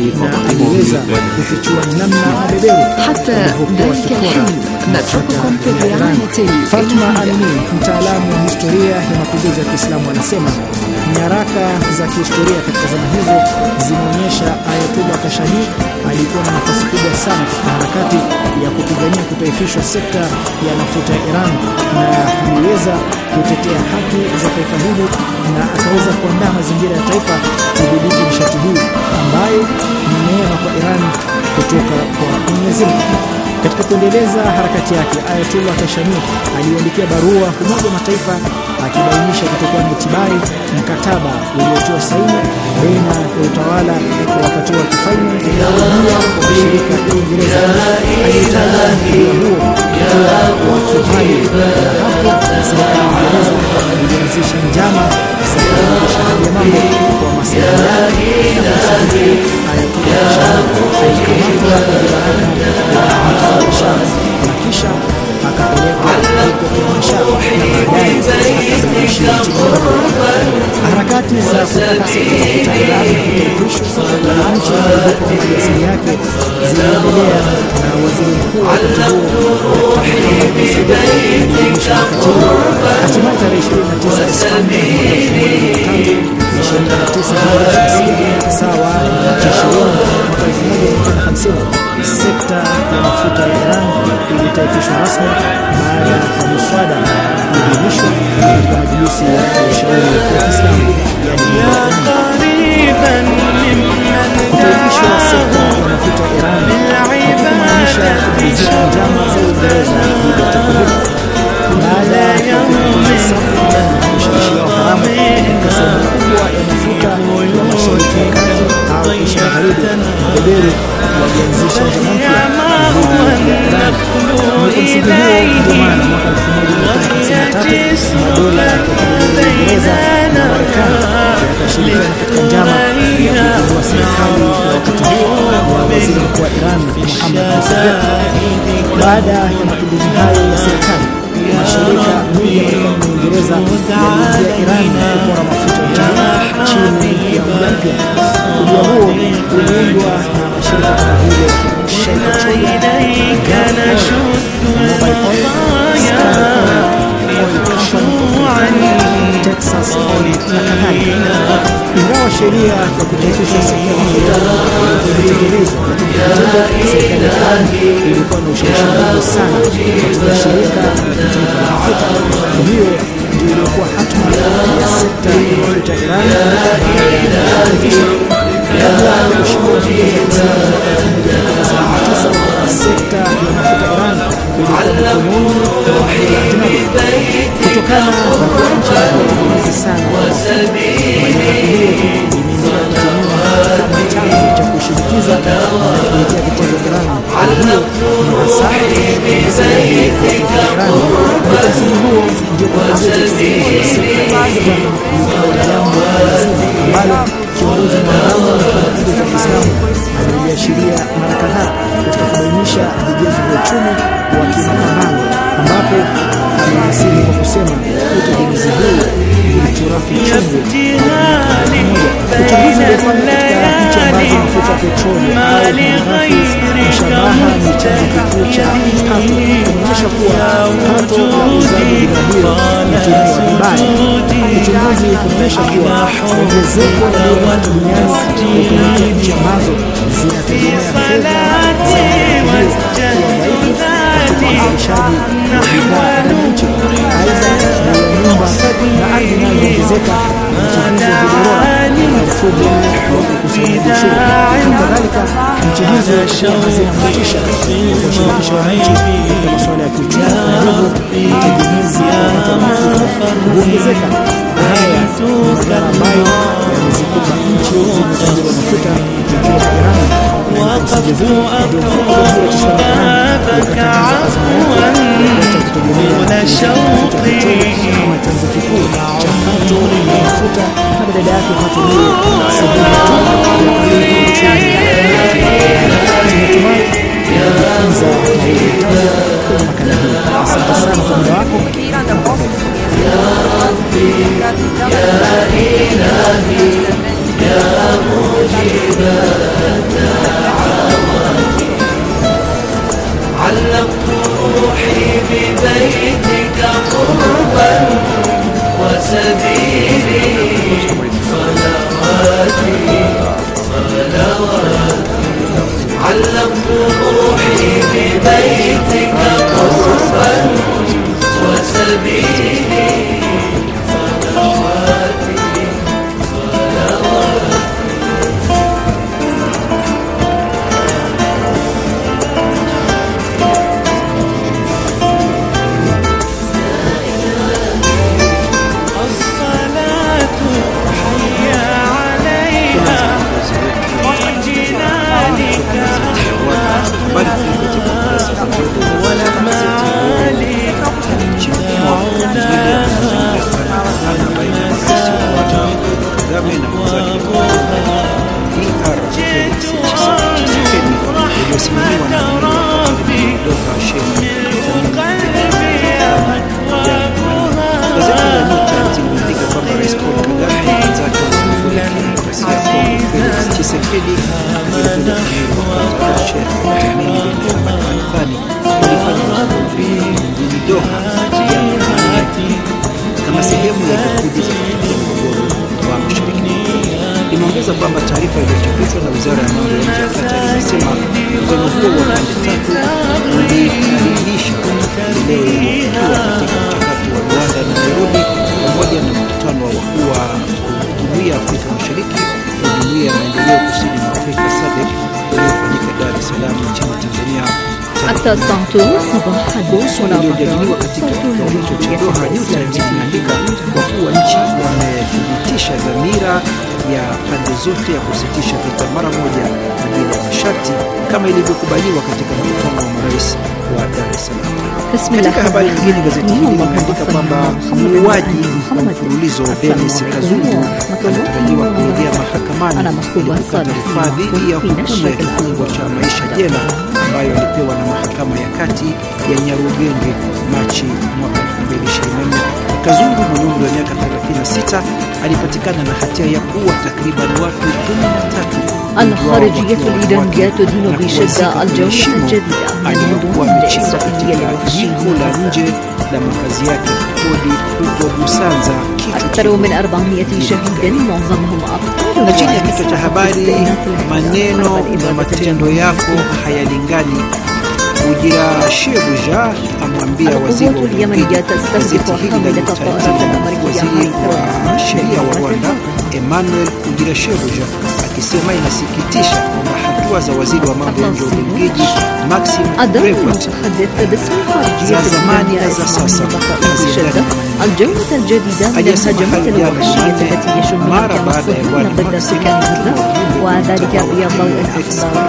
فضائله. حتى ذلك الحين نترككم في الرعاية. فاطمة أمين mtaalamu wa historia ya mapinduzi ya Kiislamu anasema nyaraka za kihistoria katika zama hizo zinaonyesha Ayatollah Kashani alikuwa na nafasi kubwa sana katika harakati ya kupigania kutaifishwa sekta ya mafuta ya Iran, na aliweza kutetea haki za taifa hili na akaweza kuandaa mazingira ya taifa kudhibiti nishati hii ambayo ni neema kwa Iran kutoka kwa Mwenyezi Mungu. Katika kuendeleza harakati yake, Ayatollah Kashani aliandikia barua Umoja wa Mataifa akibainisha kutokuwa na itibari mkataba uliotiwa saini baina ya utawala wa wakati wa kifalme na shirika la Uingereza. Alitaja huo wa kifalme na hapo serikali ya Uingereza ilianzisha njama za kuendesha hali ya mambo kwa maslahi ya Ayatollah Kashani na kisha akapelekwa huko Kimasha na baadaye akabadilisha harakati za kutakasa mafuta ya Iran kutaifishwa na nchi kwa asili yake zinaendelea, na waziri mkuu wa wakati huo hatimaye tarehe ishirini na tisa Septemba ishirini na tisa sawa na ishirini mwaka elfu moja mia tisa hamsini sekta ya mafuta ya Iran ilitaifishwa rasmi baada ya muswada kuidhinishwa katika majlisi ya ushauri wa Kiislamu, kutaifishwa sekta ya mafuta ya Iran kumaanisha kumalizika njama za Uingereza dhidi ya taifa hilo. Baada ya kupunguza ushawishi wa haramu katika sehemu kubwa ya mafuta ya Mashariki ya Kati au Asia Magharibi, beberu walianzisha njama mpya dhidi ya Iran. Kwa msingi huo ndio maana mwaka elfu moja mia tisa hamsini na tatu madola ya Uingereza na Marekani yakashirikiana katika njama ya kuipindua serikali ya wakati huo ya waziri mkuu wa Iran Mohammad Mossadegh. Baada ya mapinduzi hayo ya serikali, mashirika mengi ya Marekani na Uingereza yaliingia Iran kupora mafuta ya chini ya Umoja mpya. Umoja huo uliundwa na mashirika kama vile Shell Petroleum, Mobile Oil, Texas Oil na kadhalika. Ingawa sheria ya kutaifisha sekta ya mafuta ilitekelezwa, lakini serikali ya Iran ilikuwa na ushawishi mkubwa sana katika shirika la kitaifa la mafuta. Hiyo ndio ilikuwa hatma ya sekta ya mafuta ya Iran baada ya kutaifishwa. Kabla ya kushindwa sekta ya mafuta Iran ilikuwa mikononi mwa ajnabi. Kutokana na kuwa nchi inayotegemea sana malighafi hiyo imeendelea kutumiwa kama chanzo cha kushinikiza na kuletea vitendo Iran. Hali hiyo ni hasara kwa serikali ya Iran. Kwa msingi huo ndio kuanzia sekta ya mafuta ilikuwa jambo ambalo kiongozi mwadhamu wa mapinduzi ya Kiislamu ameliashiria mara kadhaa katika kubainisha vigezo vya uchumi wa kimapambano, ambapo ameasili kwa kusema utegemezi huu uliturafi chungu. Uchunguzi uliofanywa katika nchi ambazo mafuta petroli au malighafi mshabaha ni chanzo kikuu cha pato unaonyesha kuwa pato la uuzaji bidhaa hiyo hutumiwa vibaya. Uchunguzi unaonyesha kuwa ongezeko la bei ya watu duniani hupelekea nchi ambazo zinategemea fedha za malighafi kuwa dhaifu katika uzalishaji wa bidhaa ndani ya nchi. Aidha, bei ya nyumba na ardhi inayoongezeka, nchi hizo hudorora na mfumo wa ukusanyaji ushuru. Kadhalika, nchi hizo hazina motisha kuwashirikisha wananchi katika masuala ya kiuchumi, na hivyo utegemezi wa mafuta huongezeka. Haya ni madhara ambayo yamezikumba nchi zenye utajiri wa mafuta ikiwa Iran. Msingi huu ndio mfumo wa Kiislamu kutekeleza azma yake ya kutegemea mafuta petroli kama chanzo kikuu cha pato la mafuta, na badala yake kutumia sehemu ya uchumi. Tunatumai kujifunza mawili matatu kwenye makala hii. Asante sana kwa muda wako. علقت روحي ببيتك قربا وسبيلي صلواتي صلواتي علقت روحي ببيتك قربا وسبيلي صلواتي صلواتي kama sehemu ya juhudi za mgogoro wa Mashariki. Imeongeza kwamba taarifa iliyochapishwa na Wizara ya Mambo ya Nje ya Qatar inasema mkutano huo wa pande tatu ulikaribisha maendeleo yaliyofikiwa katika mchakato wa Rwanda na Nairobi, pamoja na mkutano wa wakuu wa Jumuiya ya Afrika Mashariki na Jumuiya ya Maendeleo Kusini mwa Afrika SADC uliofanyika Dar es Salaam nchini Tanzania. التسعة صباحا kuhusu uliojadiliwa katika kikao hicho cha Doha, New Times inaandika kwa kuwa nchi wamethibitisha dhamira ya pande zote ya kusitisha vita mara moja na bila masharti kama ilivyokubaliwa katika mkutano wa marais wa Dar es Salaam. Katika habari nyingine, gazeti hili limeandika kwamba muuaji wa mfululizo Denis Kazungu anatarajiwa kurejea mahakamani ili kukata rufaa dhidi ya hukumu ya kifungo cha maisha jela ambayo alipewa na mahakama ya kati ya Nyarugenge Machi mwaka elfu mbili ishirini na nne. Kazungu mwenye umri wa miaka thelathini na sita alipatikana na hatia ya kuua takriban watu kumi na tatu. الخارجية الإيرانية تدين بشدة الجولة الجديدة aliyokuwa amechimba katika jiko la nje la makazi yake kodi huko Busanza. أكثر من أربعمائة شهيد معظمهم أطفال. Na chini ya kichwa cha habari, maneno na matendo yako hayalingani, Ujira Shebuja amwambia waziri wa ulinzi. Gazeti hili linataja waziri wa sheria wa Rwanda Emmanuel Ujira Shebuja akisema inasikitisha kwamba hatua za waziri wa mambo ya nje wa Ubelgiji Maxime Brevet za zamani na za sasa الجولة الجديدة من الهجمات الوحشية التي يشنها المصريون ضد السكان وذلك في ضوء الأخبار.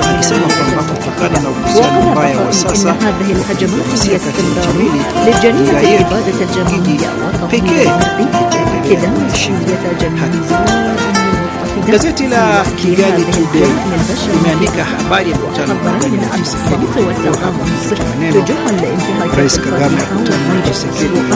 وقال إن هذه الهجمات هي استمرار لجريمة الإبادة الجماعية وتطبيق كذا شوية جماعية. Gazeti la Kigali Today limeandika habari ya mkutano wa Rais Kagame akutana na Tshisekedi